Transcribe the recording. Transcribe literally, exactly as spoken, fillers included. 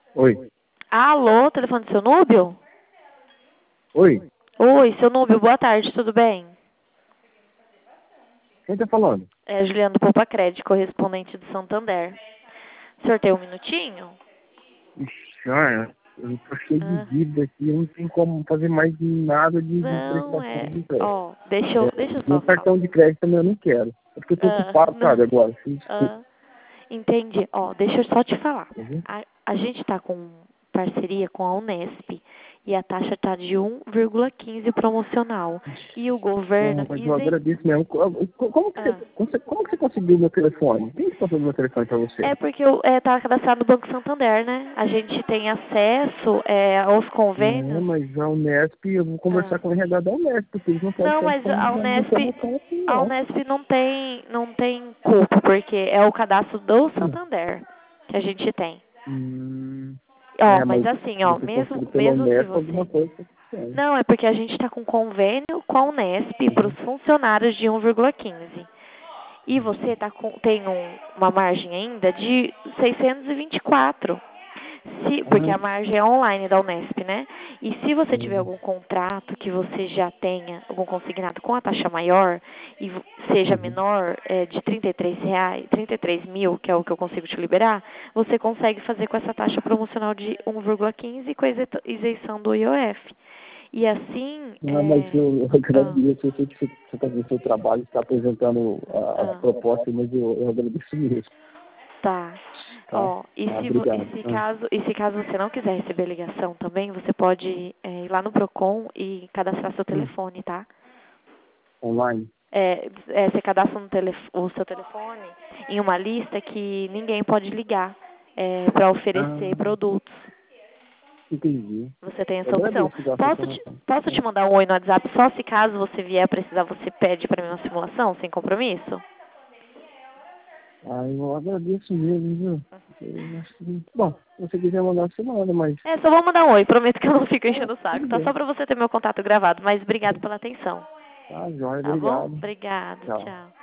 Oi. Alô, telefone do seu Núbio? Oi. Oi, seu Núbio, boa tarde, tudo bem? Quem tá falando? É Juliana do Poupa Crédito, correspondente do Santander. O senhor tem um minutinho? Ixi, olha, eu tô cheio de Ah, dívida aqui, eu não tenho como fazer mais nada de, de não, prestação é... de crédito. Ó, deixa eu, É, deixa eu meu só falar. cartão de crédito também eu não quero. É porque eu tô Ah, ocupado, sabe, não. agora. Sim, desculpa. Ah, entendi. Ó, deixa eu só te falar. Uhum. A, a gente está com parceria com a Unesp e a taxa está de um vírgula quinze promocional. E o Não, governo mas eu isen... agradeço mesmo. Co- co- Como que você, Ah. como você, como que você conseguiu meu telefone? Quem que passou meu telefone pra você? É porque eu é, tá cadastrado no Banco Santander, né? A gente tem acesso é, aos É, convênios. mas a Unesp, eu vou Ah. conversar com o R H da Unesp, porque eles não podem Não, ficar mas a disponibilizando Unesp, informação assim, a não. Unesp não tem, não tem culpa, porque é o cadastro do Hum. Santander que a gente tem. Hum, Ó, é, mas mas assim, se ó, você mesmo, conseguir pela mesmo se Unesp, alguma você... coisa você tem. Não, é porque a gente está com convênio com a Unesp para os Uhum. funcionários de um vírgula quinze. E você tá com, tem um, uma margem ainda de seiscentos e vinte e quatro. Se, porque Ah, a margem é online da Unesp, né? E se você tiver uhum. algum contrato que você já tenha, algum consignado com a taxa maior, e vo- seja Uhum. menor é, de trinta e três reais, trinta e três mil, que é o que eu consigo te liberar, você consegue fazer com essa taxa promocional de um vírgula quinze com a ise- isenção do I O F. E assim, Ah, mas é... eu, eu Ah, agradeço, eu sei que você está fazendo o seu trabalho, está apresentando a, a ah. proposta, mas eu, eu agradeço mesmo, Tá. tá? Ó, e Ah, se, vo- e obrigado. se Ah, caso, e se caso você não quiser receber ligação também, você pode é, ir lá no Procon e cadastrar seu hum, telefone, tá? online? É, é, você cadastra no telef- o seu telefone em uma lista que ninguém pode ligar é, para oferecer Ah, produtos. entendi. Você tem Eu essa opção. agradeço da sua Posso te, informação. posso te É. mandar um oi no WhatsApp só se caso você vier precisar, você pede para mim uma simulação sem compromisso? Ah, eu agradeço mesmo, viu? Eu acho que, bom, se você quiser mandar, você manda, mas É, só vou mandar um oi, prometo que eu não fico ah, enchendo o tudo saco, tá? Só bem. pra você ter meu contato gravado, mas obrigado pela atenção. Tá, joia, Tá bom? obrigado. Obrigada, Tchau. tchau.